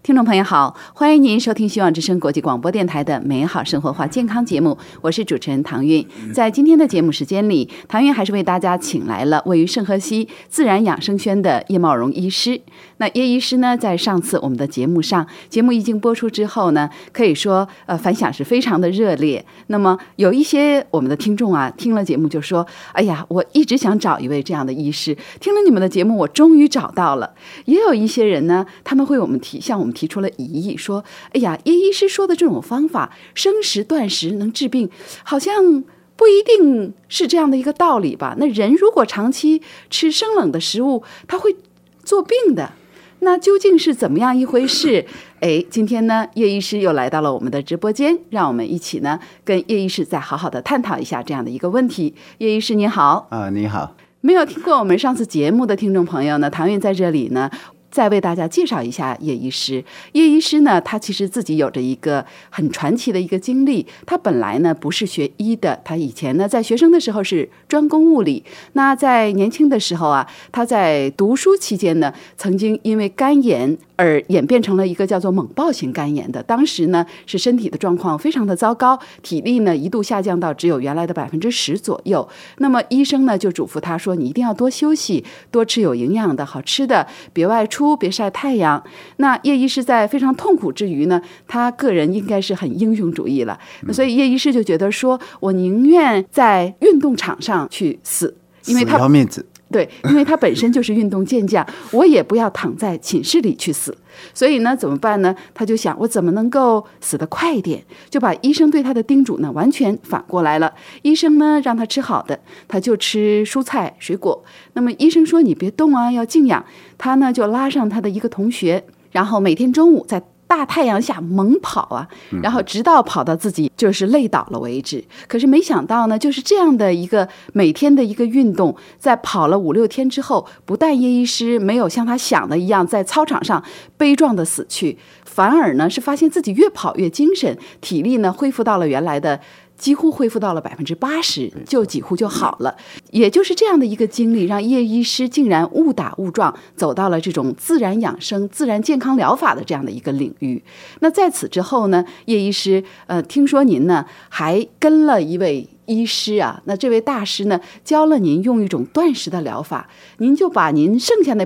听众朋友好，欢迎您收听希望之声国际广播电台的美好生活化健康节目，我是主持人唐韵。在今天的节目时间里，唐韵还是为大家请来了位于圣荷西自然养生轩的叶茂荣医师。那叶医师呢，在上次我们的节目上，节目一经播出之后呢，可以说反响是非常的热烈。那么有一些我们的听众啊，听了节目就说，哎呀，我一直想找一位这样的医师，听了你们的节目我终于找到了。也有一些人呢，他们会向我们提出了疑义，说，哎呀，叶医师说的这种方法生食断食能治病，好像不一定是这样的一个道理吧。那人如果长期吃生冷的食物，他会作病的，那究竟是怎么样一回事？今天呢，叶医师又来到了我们的直播间，让我们一起呢跟叶医师再好好的探讨一下这样的一个问题。叶医师您好。 你好。 没有听过我们上次节目的听众朋友呢，唐韵在这里呢再为大家介绍一下叶医师。叶医师呢，他其实自己有着一个很传奇的一个经历。他本来呢不是学医的，他以前呢在学生的时候是专攻物理。那在年轻的时候啊，他在读书期间呢，曾经因为肝炎而演变成了一个叫做猛暴型肝炎的。当时呢是身体的状况非常的糟糕，体力呢一度下降到只有原来的10%左右。那么医生呢就嘱咐他说，你一定要多休息，多吃有营养的好吃的，别外出，别晒太阳。那叶医师在非常痛苦之余呢，他个人应该是很英雄主义了，所以叶医师就觉得说，我宁愿在运动场上去死，因为他要面子。 对，因为他本身就是运动健将，我也不要躺在寝室里去死。所以呢，怎么办呢？他就想，我怎么能够死得快一点？就把医生对他的叮嘱呢，完全反过来了。医生呢，让他吃好的，他就吃蔬菜水果。那么医生说，你别动啊，要静养。他呢，就拉上他的一个同学，然后每天中午在大太阳下猛跑啊，然后直到跑到自己就是累倒了为止。可是没想到呢，就是这样的一个每天的一个运动，在跑了5-6天之后，不但叶医师没有像他想的一样在操场上悲壮的死去，反而呢是发现自己越跑越精神，体力呢恢复到了原来的几乎恢复到了80%，就几乎就好了。也就是这样的一个经历，让叶医师竟然误打误撞走到了这种自然养生、自然健康疗法的这样的一个领域。那在此之后呢，叶医师听说您呢还跟了一位医师啊，那这位大师呢教了您用一种断食的疗法，您就把您剩下那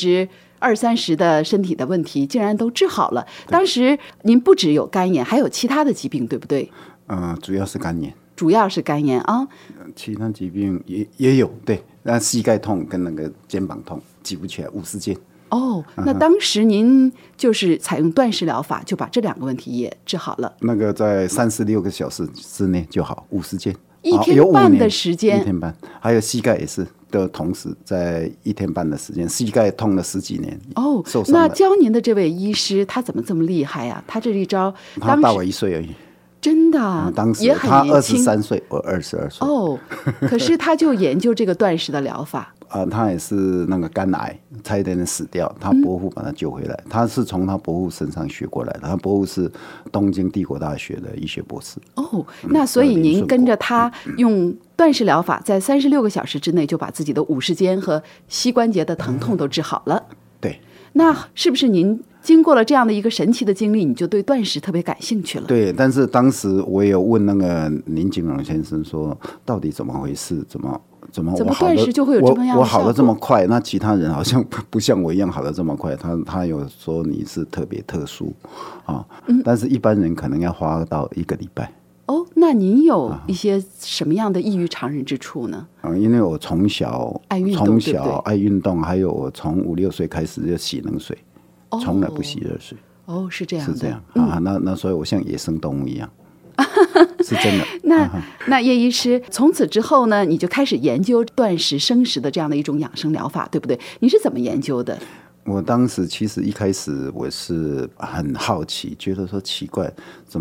20-30%的身体的问题竟然都治好了。当时您不只有肝炎，还有其他的疾病，对不对？ 主要是肝炎。 主要是肝炎啊， 其他疾病也有，对，那膝盖痛跟那个肩膀痛挤不起来，50肩。 那当时您就是采用断食疗法，就把这2个问题也治好了。 那个在36个小时之内就好，50肩 ，1天半的时间。 1天半，还有膝盖也是的，同时在1天半的时间，膝盖痛了10几年。受伤了。 那教您的这位医师他怎么这么厉害啊？他这一招， 他大我1岁而已。 真的， 当时也很他年轻。 23岁，我22岁。 可是他就研究这个断食的疗法。 他也是那个肝癌，差一点点死掉，他伯父把他救回来。他是从他伯父身上学过来的，他伯父是东京帝国大学的医学博士。 那所以您跟着他用断食疗法，在36个小时之内就把自己的50肩和膝关节的疼痛都治好了。 对。 那是不是您经过了这样的一个神奇的经历，你就对断食特别感兴趣了？ 对，但是当时我也有问那个林景荣先生说，到底怎么回事？怎么断食就会有这么样的效果？ 我好的这么快，那其他人好像不像我一样好的这么快。他有说你是特别特殊但是一般人可能要花到1个礼拜。 那您有一些什么样的异于常人之处呢？ 因为我从小爱运动，还有我从5-6岁开始就洗冷水，从来不洗热水。 是这样的。 是这样那所以我像野生动物一样。是真的。 那叶医师从此之后呢，你就开始研究断食生食的这样的一种养生疗法，对不对？你是怎么研究的？ 我当时其实一开始我是很好奇，觉得说奇怪，怎么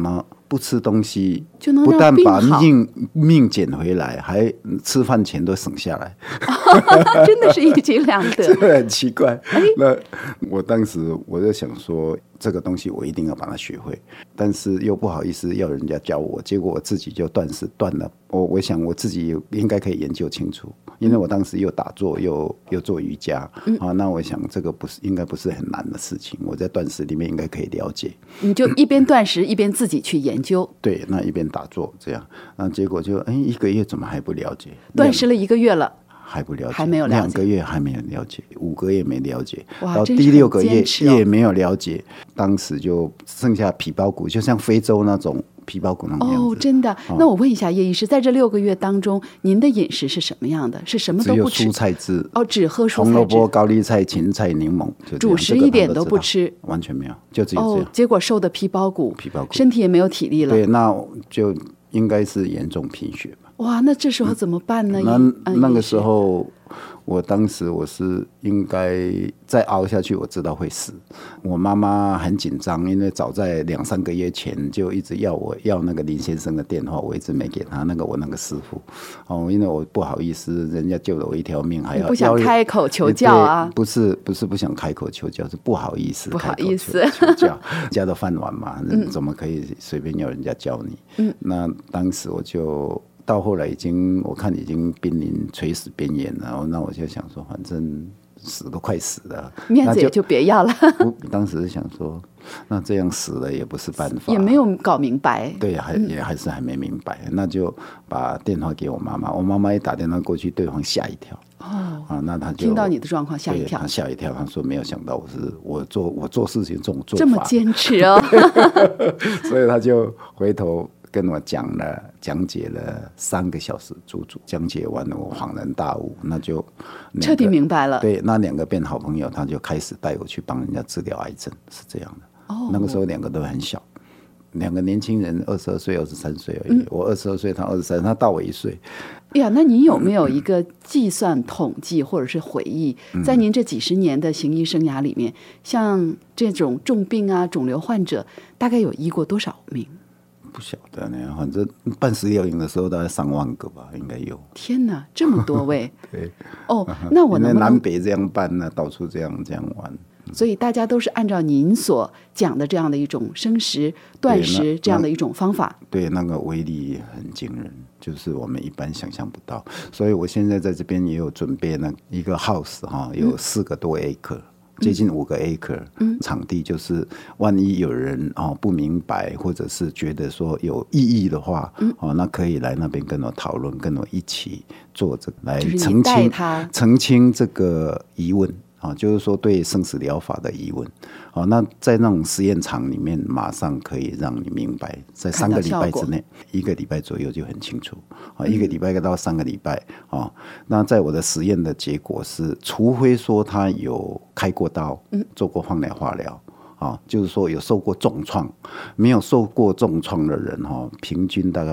不吃东西， 就能不但把让命捡回来，还吃饭钱都省下来， 真的是一举两得， 这个很奇怪。那我当时我就想说，这个东西我一定要把它学会，但是又不好意思要人家教我，结果我自己就断了。我想我自己应该可以研究清楚，因为我当时又打坐又做瑜伽，那我想这个应该不是很难的事情，我在断食里面应该可以了解。 你就一边断食一边自己去研究， 对，那一边打坐这样，那结果就1个月怎么还不了解？ 断食了1个月了。 还不了解， 还没有了解 2个月还没有了解，5个月没了解， 哇， 到第6个月也没有了解，当时就剩下皮包骨，就像非洲那种皮包骨那种样子。 哦，真的？那我问一下叶医师，在这6个月当中，您的饮食是什么样的？是什么都不吃？ 只有蔬菜汁。 哦，只喝蔬菜汁。 红萝卜、高丽菜、芹菜、柠檬， 主食一点都不吃， 完全没有，就只有这样。 结果瘦的皮包骨，身体也没有体力了。 对，那就应该是严重贫血吧。 哇，那这时候怎么办呢？ 那个时候，当时我是应该再熬下去，我知道会死。我妈妈很紧张，因为早在2、3个月前就一直要那个林先生的电话，我一直没给他。我那个师傅，因为我不好意思，人家救了我一条命，还要不想开口求教啊？ 不是不想开口求教，是不好意思， 不好意思求教，家的饭碗嘛，怎么可以随便要人家教你？那当时我就。到后来我看已经濒临垂死边缘了，那我就想说，反正死都快死了， 面子也就别要了。 当时想说，那这样死了也不是办法， 也没有搞明白。 对，也还是还没明白，那就把电话给我妈妈。我妈妈一打电话过去，对方吓一跳。那他就听到你的状况吓一跳， 他吓一跳，他说没有想到我做事情这种做法这么坚持哦， 所以他就回头。跟我讲解了3个小时，足足讲解完了，我恍然大悟，那就彻底明白了。 对，那2个变好朋友，他就开始带我去帮人家治疗癌症，是这样的。那个时候2个都很小，2个年轻人，22岁、23岁而已。我22岁，他23，他大我1岁。 呀，那您有没有一个计算、统计或者是回忆，在您这几10年的行医生涯里面，像这种重病啊、肿瘤患者，大概有医过多少名？ 不晓得呢，反正办食疗营的时候大概3万个吧，应该有。 天哪，这么多位！ 对， 那我能不能南北这样办呢？到处这样玩。 所以大家都是按照您所讲的这样的一种生食、断食这样的一种方法。 对，那个威力很惊人，就是我们一般想象不到。所以我现在在这边也有准备一个 house 有4个多 acre。接近5个 acre 场地，就是万一有人不明白，或者是觉得说有异议的话，那可以来那边跟我讨论，跟我一起做这个来澄清这个疑问。就是说对生死疗法的疑问。那在那种实验场里面，马上可以让你明白，在3个礼拜之内，1个礼拜左右就很清楚。1个礼拜到3个礼拜。那在我的实验的结果是，除非说他有开过刀，做过放疗化疗，就是说有受过重创，没有受过重创的人，平均大概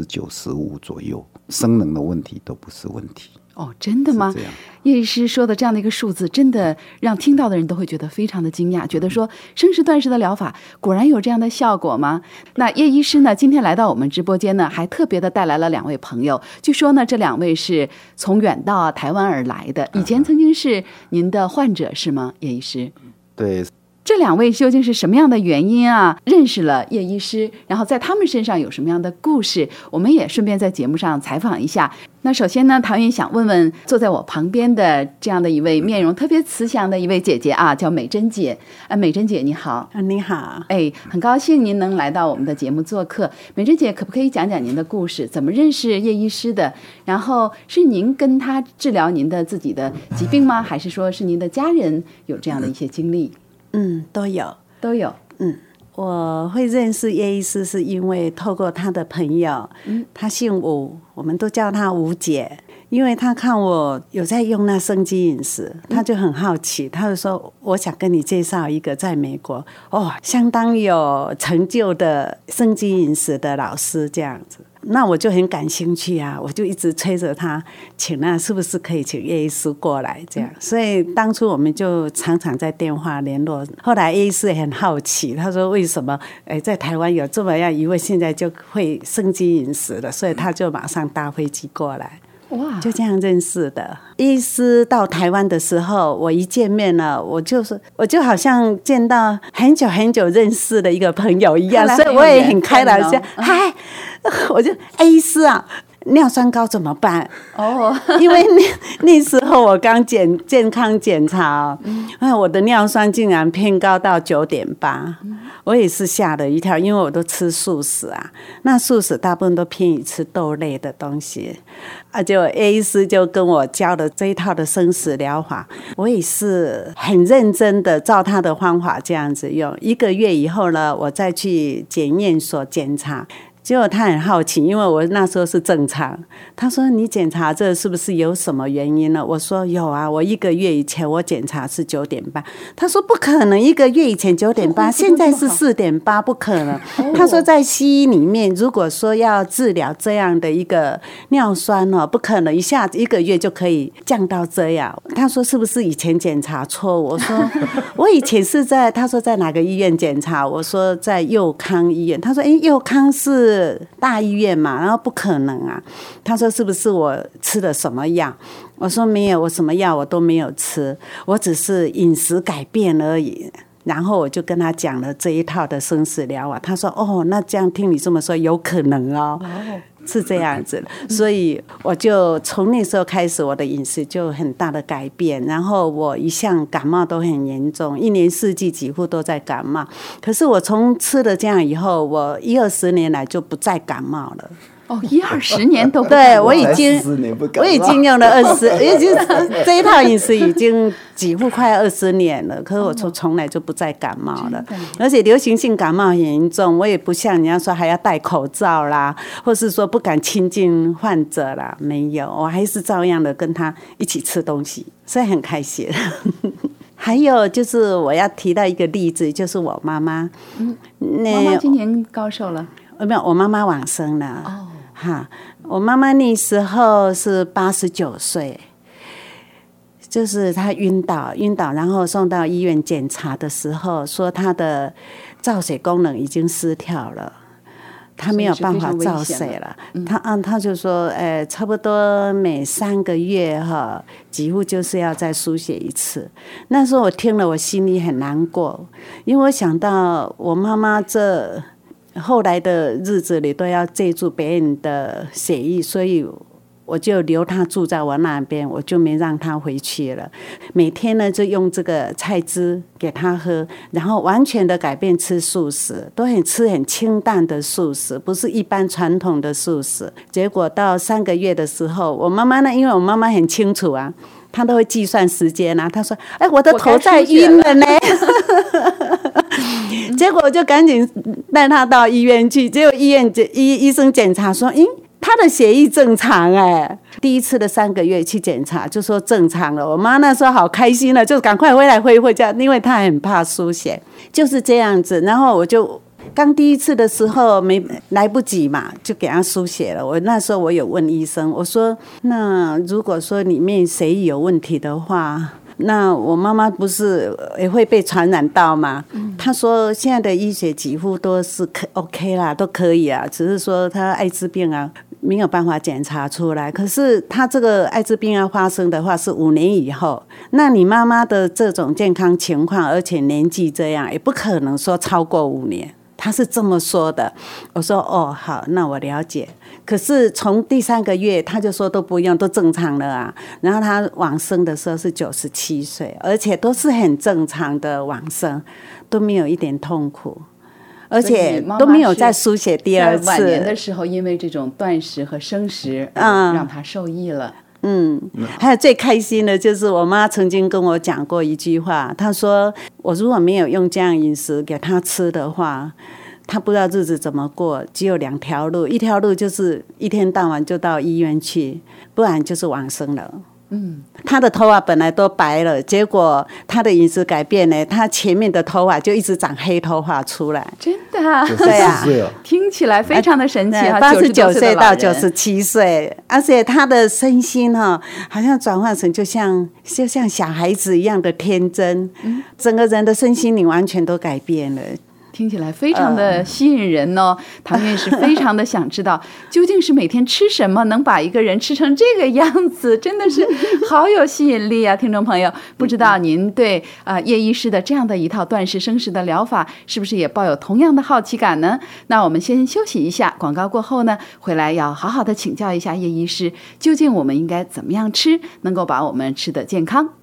95%左右，生能的问题都不是问题。 真的吗？叶医师说的这样的一个数字，真的让听到的人都会觉得非常的惊讶，觉得说生食断食的疗法果然有这样的效果吗？那叶医师呢，今天来到我们直播间呢，还特别的带来了2位朋友，据说呢，这2位是从远道台湾而来的，以前曾经是您的患者是吗？叶医师？ 对。 这2位究竟是什么样的原因啊？认识了叶医师，然后在他们身上有什么样的故事？我们也顺便在节目上采访一下。那首先呢，唐云想问问坐在我旁边的这样的一位面容特别慈祥的一位姐姐啊，叫美珍姐。美珍姐你好。 你好。 很高兴您能来到我们的节目做客。美珍姐可不可以讲讲您的故事？怎么认识叶医师的？然后是您跟他治疗您的自己的疾病吗？还是说是您的家人有这样的一些经历？ 都有。 我会认识叶医师是因为透过他的朋友，他姓吴，我们都叫他吴姐。因为他看我有在用那生机饮食，他就很好奇，他就说我想跟你介绍一个在美国相当有成就的生机饮食的老师这样子。 那我就很感兴趣啊，我就一直催着他，是不是可以请叶医师过来这样。所以当初我们就常常在电话联络。后来叶医师也很好奇，他说为什么在台湾有这么样一位现在就会生机饮食的，所以他就马上搭飞机过来。哇，就这样认识的。医师到台湾的时候，我一见面了，我就好像见到很久很久认识的一个朋友一样，所以我也很开朗，这样嗨，我就医师啊。尿酸高怎么办？因为那时候我刚健康检查，我的尿酸竟然偏高到9.8，我也是吓了一跳，因为我都吃素食啊，那素食大部分都偏于吃豆类的东西，就 A 医师就跟我教的这一套的生食疗法，我也是很认真的照他的方法这样子用，1个月以后呢，我再去检验所检查。结果他很好奇，因为我那时候是正常。他说：“你检查这是不是有什么原因呢？”我说：“有啊，我1个月以前我检查是9.8。”他说：“不可能，1个月以前9.8，现在是4.8，不可能。”他说：“在西医里面，如果说要治疗这样的一个尿酸哦，不可能一下子1个月就可以降到这样。”他说：“是不是以前检查错误？”我说：“我以前是在……”他说：“在哪个医院检查？”我说：“在佑康医院。”他说：“佑康是大医院嘛，然后不可能啊。”他说：“是不是我吃了什么药？”我说：“没有，我什么药我都没有吃，我只是饮食改变而已。”然后我就跟他讲了这一套的生食疗法。他说：“哦，那这样听你这么说，有可能哦。”是这样子，所以我就从那时候开始，我的饮食就很大的改变。然后我一向感冒都很严重，1年4季几乎都在感冒。可是我从吃了这样以后，我10-20年来就不再感冒了。 10-20年都不对，我已经用了已经这一套饮食已经几乎快20年了，可是我从来就不再感冒了，而且流行性感冒很严重，我也不像人家说还要戴口罩啦，或是说不敢亲近患者啦，没有，我还是照样的跟他一起吃东西，所以很开心。还有就是我要提到一个例子，就是我妈妈， 妈妈今年高寿了？ 没有，我妈妈往生了。我妈妈那时候是89岁，就是她晕倒，然后送到医院检查的时候，说她的造血功能已经失调了，她没有办法造血了。她就说，差不多每3个月几乎就是要再输血一次。那时候我听了，我心里很难过，因为我想到我妈妈这后来的日子里都要借助别人的血液，所以我就留他住在我那边，我就没让他回去了。每天呢就用这个菜汁给他喝，然后完全的改变吃素食，都吃很清淡的素食，不是一般传统的素食。结果到3个月的时候，我妈妈呢，因为我妈妈很清楚啊，她都会计算时间啊，她说：“我的头在晕了呢。”结果我就赶紧带他到医院去，结果医生检查说，他的血液正常第一次的3个月去检查就说正常了，我妈那时候好开心了，就赶快回家，因为她很怕输血，就是这样子。然后我就刚第一次的时候没来不及嘛，就给他输血了。我那时候我有问医生，我说那如果说里面血液有问题的话，那我妈妈不是也会被传染到吗？他说现在的医学几乎都是OK 啦，都可以啊，只是说他艾滋病啊没有办法检查出来。可是他这个艾滋病要发生的话是5年以后，那你妈妈的这种健康情况，而且年纪这样，也不可能说超过5年。他是这么说的。我说哦好，那我了解。可是从第3个月他就说都不用，都正常了啊。然后他往生的时候是97岁，而且都是很正常的往生，都没有一点痛苦，而且都没有再输血第2次。 在晚年的时候，因为这种断食和生食，让他受益了。 还有最开心的就是我妈曾经跟我讲过一句话，她说我如果没有用这样饮食给她吃的话，她不知道日子怎么过，只有2条路，一条路就是一天到晚就到医院去，不然就是往生了。 他的头发本来都白了，结果他的饮食改变呢，他前面的头发就一直长黑头发出来。 真的啊， 对啊 94岁了， 听起来非常的神奇啊 89 岁到 90 97岁，而且他的身心哈，好像转换成就像小孩子一样的天真，整个人的身心灵完全都改变了。 听起来非常的吸引人哦。唐院士非常的想知道，究竟是每天吃什么能把一个人吃成这个样子，真的是好有吸引力啊！听众朋友，不知道您对叶医师的这样的一套断食生食的疗法，是不是也抱有同样的好奇感呢？那我们先休息一下，广告过后呢，回来要好好的请教一下叶医师，究竟我们应该怎么样吃，能够把我们吃得健康